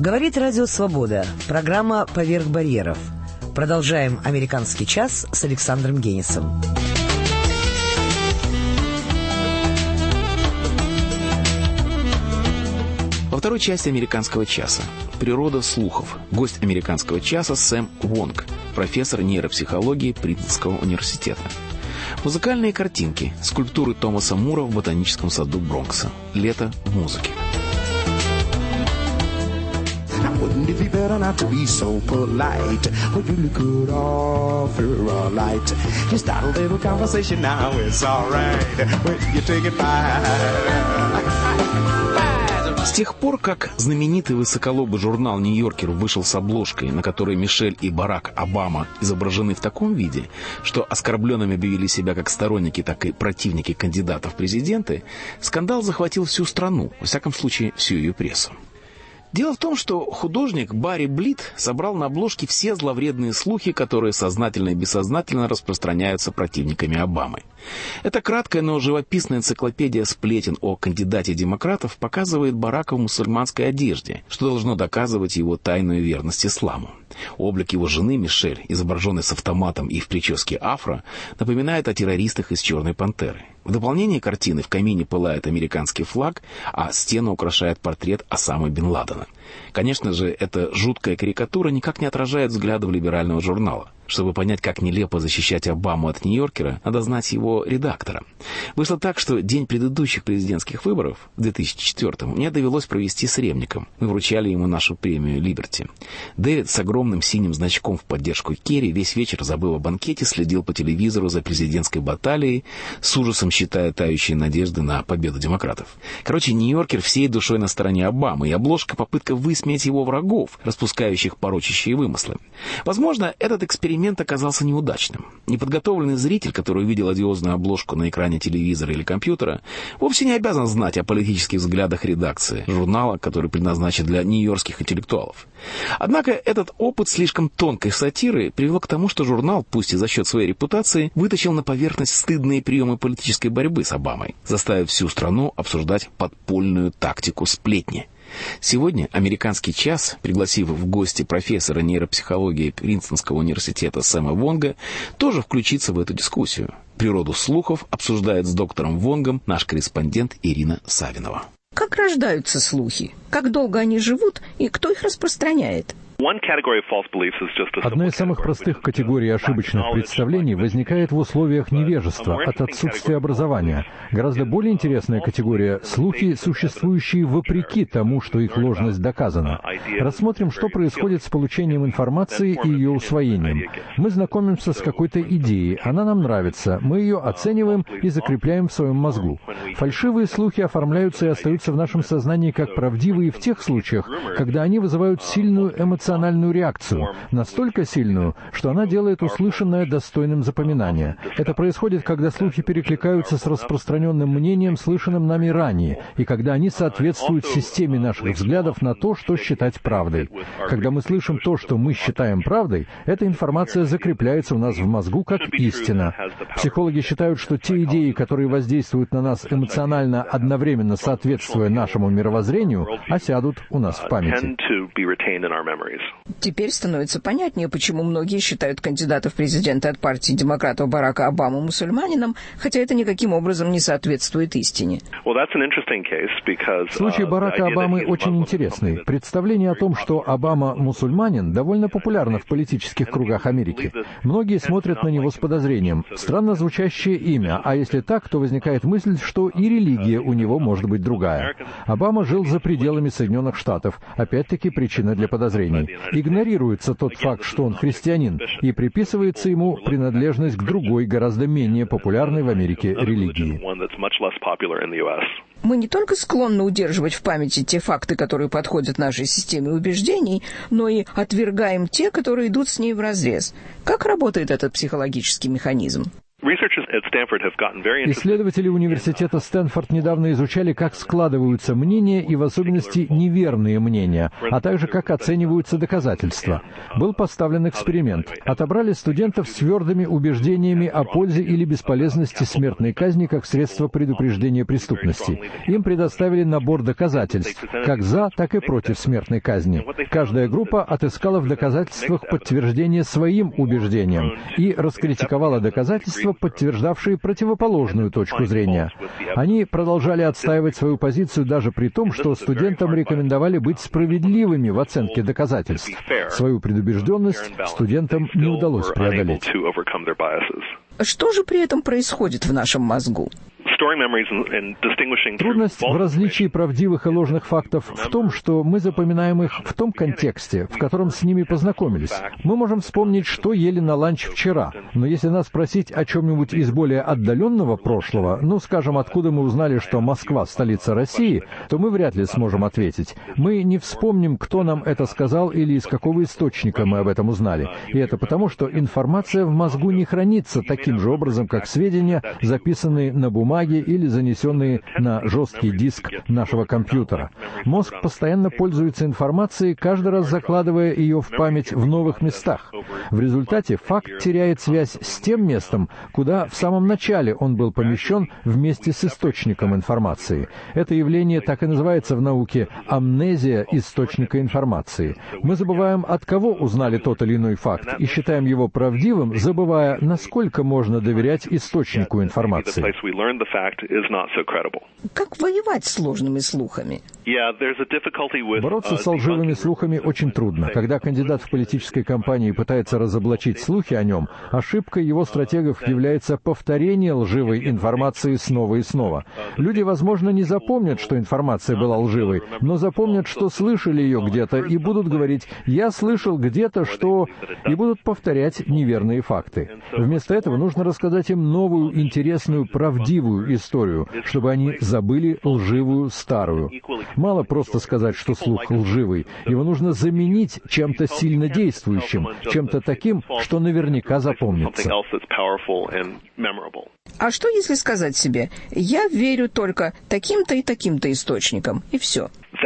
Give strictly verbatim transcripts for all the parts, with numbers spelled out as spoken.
Говорит Радио Свобода. Программа «Поверх барьеров». Продолжаем «Американский час» с Александром Генисом. Во второй части «Американского часа» природа слухов. Гость «Американского часа» Сэм Вонг, профессор нейропсихологии Принстонского университета. Музыкальные картинки, скульптуры Томаса Мура в ботаническом саду Бронкса. Лето в музыке. Wouldn't it be better not to be so polite? Would you could offer a light? You start a little conversation now, it's alright. When you take it by. С тех пор, как знаменитый высоколобый журнал «Нью-Йоркер» вышел с обложкой, на которой Мишель и Барак Обама изображены в таком виде, что оскорбленными объявили себя как сторонники, так и противники кандидатов в президенты, скандал захватил всю страну, во всяком случае, всю ее прессу. Дело в том, что художник Барри Блит собрал на обложке все зловредные слухи, которые сознательно и бессознательно распространяются противниками Обамы. Эта краткая, но живописная энциклопедия сплетен о кандидате демократов показывает Барака в мусульманской одежде, что должно доказывать его тайную верность исламу. Облик его жены Мишель, изображенный с автоматом и в прическе афро, напоминает о террористах из «Черной пантеры». В дополнение картины в камине пылает американский флаг, а стену украшает портрет Осамы бен Ладена. Конечно же, эта жуткая карикатура никак не отражает взглядов либерального журнала. Чтобы понять, как нелепо защищать Обаму от Нью-Йоркера, надо знать его редактора. Вышло так, что день предыдущих президентских выборов, в две тысячи четвёртом, мне довелось провести с Ремником. Мы вручали ему нашу премию «Либерти». Дэвид с огромным синим значком в поддержку Керри весь вечер, забыв о банкете, следил по телевизору за президентской баталией, с ужасом считая тающие надежды на победу демократов. Короче, Нью-Йоркер всей душой на стороне Обамы, и обложка — попытка высмеять его врагов, распускающих порочащие вымыслы. Возможно, этот эксперимент оказался неудачным. Неподготовленный зритель, который увидел одиозную обложку на экране телевизора или компьютера, вовсе не обязан знать о политических взглядах редакции журнала, который предназначен для нью-йоркских интеллектуалов. Однако этот опыт слишком тонкой сатиры привел к тому, что журнал, пусть и за счет своей репутации, вытащил на поверхность стыдные приемы политической борьбы с Обамой, заставив всю страну обсуждать подпольную тактику сплетни. Сегодня «Американский час», пригласив в гости профессора нейропсихологии Принстонского университета Сэма Вонга, тоже включится в эту дискуссию. Природу слухов обсуждает с доктором Вонгом наш корреспондент Ирина Савинова. Как рождаются слухи? Как долго они живут и кто их распространяет? Одна из самых простых категорий ошибочных представлений возникает в условиях невежества, от отсутствия образования. Гораздо более интересная категория — слухи, существующие вопреки тому, что их ложность доказана. Рассмотрим, что происходит с получением информации и ее усвоением. Мы знакомимся с какой-то идеей, она нам нравится, мы ее оцениваем и закрепляем в своем мозгу. Фальшивые слухи оформляются и остаются в нашем сознании как правдивые в тех случаях, когда они вызывают сильную эмоциональную эмоциональную реакцию, настолько сильную, что она делает услышанное достойным запоминания. Это происходит, когда слухи перекликаются с распространенным мнением, слышанным нами ранее, и когда они соответствуют системе наших взглядов на то, что считать правдой. Когда мы слышим то, что мы считаем правдой, эта информация закрепляется у нас в мозгу как истина. Психологи считают, что те идеи, которые воздействуют на нас эмоционально, одновременно соответствуя нашему мировоззрению, осядут у нас в памяти. Теперь становится понятнее, почему многие считают кандидатов в президенты от партии демократов Барака Обаму мусульманином, хотя это никаким образом не соответствует истине. Случай Барака Обамы очень интересный. Представление о том, что Обама мусульманин, довольно популярно в политических кругах Америки. Многие смотрят на него с подозрением. Странно звучащее имя, а если так, то возникает мысль, что и религия у него может быть другая. Обама жил за пределами Соединенных Штатов. Опять-таки причина для подозрений. Игнорируется тот факт, что он христианин, и приписывается ему принадлежность к другой, гораздо менее популярной в Америке религии. Мы не только склонны удерживать в памяти те факты, которые подходят нашей системе убеждений, но и отвергаем те, которые идут с ней вразрез. Как работает этот психологический механизм? Исследователи университета Стэнфорд недавно изучали, как складываются мнения и, в особенности, неверные мнения, а также как оцениваются доказательства. Был поставлен эксперимент. Отобрали студентов с твердыми убеждениями о пользе или бесполезности смертной казни как средство предупреждения преступности. Им предоставили набор доказательств, как за, так и против смертной казни. Каждая группа отыскала в доказательствах подтверждение своим убеждениям и раскритиковала доказательства, подтверждавшие противоположную точку зрения. Они продолжали отстаивать свою позицию даже при том, что студентам рекомендовали быть справедливыми в оценке доказательств. Свою предубежденность студентам не удалось преодолеть. Что же при этом происходит в нашем мозгу? Трудность в различии правдивых и ложных фактов в том, что мы запоминаем их в том контексте, в котором с ними познакомились. Мы можем вспомнить, что ели на ланч вчера, но если нас спросить о чем-нибудь из более отдаленного прошлого, ну, скажем, откуда мы узнали, что Москва — столица России, то мы вряд ли сможем ответить. Мы не вспомним, кто нам это сказал или из какого источника мы об этом узнали. И это потому, что информация в мозгу не хранится таким же образом, как сведения, записанные на бумаге или занесенные на жесткий диск нашего компьютера. Мозг постоянно пользуется информацией, каждый раз закладывая ее в память в новых местах. В результате факт теряет связь с тем местом, куда в самом начале он был помещен вместе с источником информации. Это явление так и называется в науке амнезия источника информации. Мы забываем, от кого узнали тот или иной факт, и считаем его правдивым, забывая, насколько можно доверять источнику информации. Как воевать с ложными слухами? Бороться с лживыми слухами очень трудно. Когда кандидат в политической кампании пытается разоблачить слухи о нем, ошибкой его стратегов является повторение лживой информации снова и снова. Люди, возможно, не запомнят, что информация была лживой, но запомнят, что слышали ее где-то, и будут говорить «я слышал где-то, что...» и будут повторять неверные факты. Вместо этого нужно рассказать им новую, интересную, правдивую историю, чтобы они забыли лживую старую. Мало просто сказать, что слух лживый. Его нужно заменить чем-то сильно действующим, чем-то таким, что наверняка запомнится. А что, если сказать себе «я верю только таким-то и таким-то источникам», и все?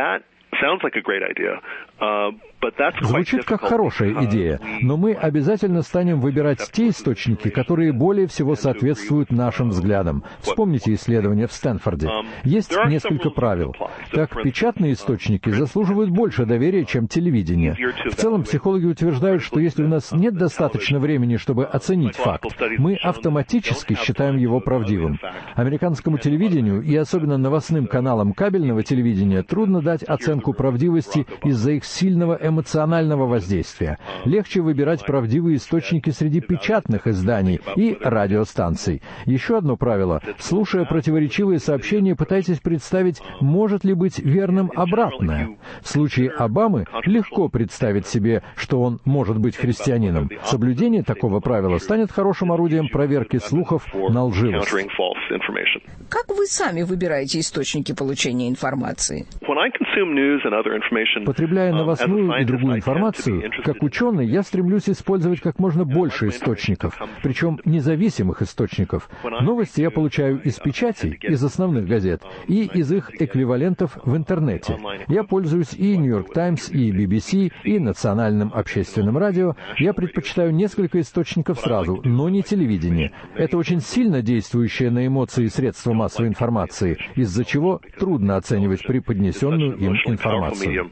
Звучит как хорошая идея, но мы обязательно станем выбирать те источники, которые более всего соответствуют нашим взглядам. Вспомните исследования в Стэнфорде. Есть несколько правил. Так, печатные источники заслуживают больше доверия, чем телевидение. В целом, психологи утверждают, что если у нас нет достаточно времени, чтобы оценить факт, мы автоматически считаем его правдивым. Американскому телевидению и особенно новостным каналам кабельного телевидения трудно дать оценку правдивости из-за их сильного эмоционального воздействия. Легче выбирать правдивые источники среди печатных изданий и радиостанций. Еще одно правило. Слушая противоречивые сообщения, пытайтесь представить, может ли быть верным обратное. В случае Обамы легко представить себе, что он может быть христианином. Соблюдение такого правила станет хорошим орудием проверки слухов на лживость. Как вы сами выбираете источники получения информации? Потребляя новостную и другую информацию, как ученый, я стремлюсь использовать как можно больше источников, причем независимых источников. Новости я получаю из печати, из основных газет, и из их эквивалентов в интернете. Я пользуюсь и «Нью-Йорк Таймс», и би би си, и Национальным общественным радио. Я предпочитаю несколько источников сразу, но не телевидение. Это очень сильно действующее на эмоции средства массовой информации, из-за чего трудно оценивать преподнесенную им информацию.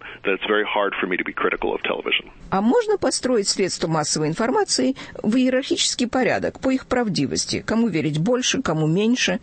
А можно построить средства массовой информации в иерархический порядок по их правдивости? Кому верить больше, кому меньше?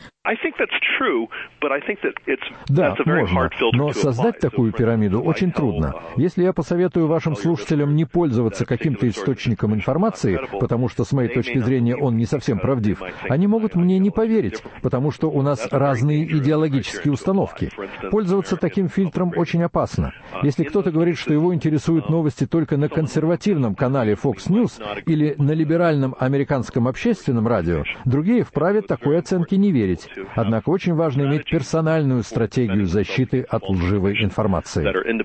Да, можно, но создать такую пирамиду очень трудно. Если я посоветую вашим слушателям не пользоваться каким-то источником информации, потому что, с моей точки зрения, он не совсем правдив, они могут мне не поверить, потому что у нас разные идеологические установки. Пользоваться таким фильтром очень опасно. Если кто-то говорит, что его интересуют новости только на консервативном канале Fox News или на либеральном американском общественном радио, другие вправе такой оценке не верить. Однако очень важно иметь персональную стратегию защиты от лживой информации.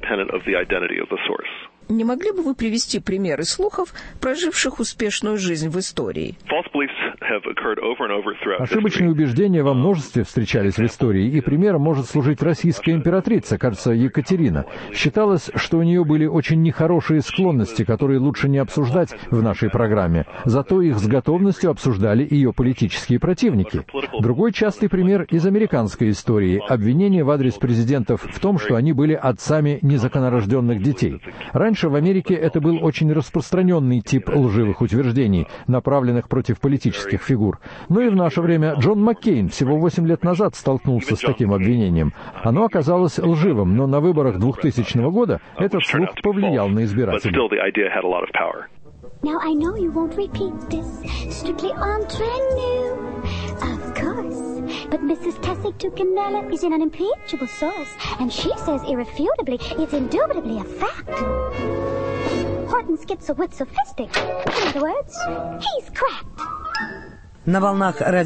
Не могли бы вы привести примеры слухов, проживших успешную жизнь в истории? Ошибочные убеждения во множестве встречались в истории, и примером может служить российская императрица, кажется, Екатерина. Считалось, что у нее были очень нехорошие склонности, которые лучше не обсуждать в нашей программе. Зато их с готовностью обсуждали ее политические противники. Другой частый пример из американской истории – обвинение в адрес президентов в том, что они были отцами незаконнорожденных детей. Раньше в Америке это был очень распространенный тип лживых утверждений, направленных против политических фигур. Но и в наше время Джон Маккейн всего восемь лет назад столкнулся с таким обвинением. Оно оказалось лживым, но на выборах двухтысячного года этот слух повлиял на избирателей. Now I know you won't repeat this, strictly entre nous, of course. But Missus Tessick to Canella is an unimpeachable source, and she says irrefutably, it's indubitably a fact. Horton Schizoid sophistic. In other words, he's cracked. На волнах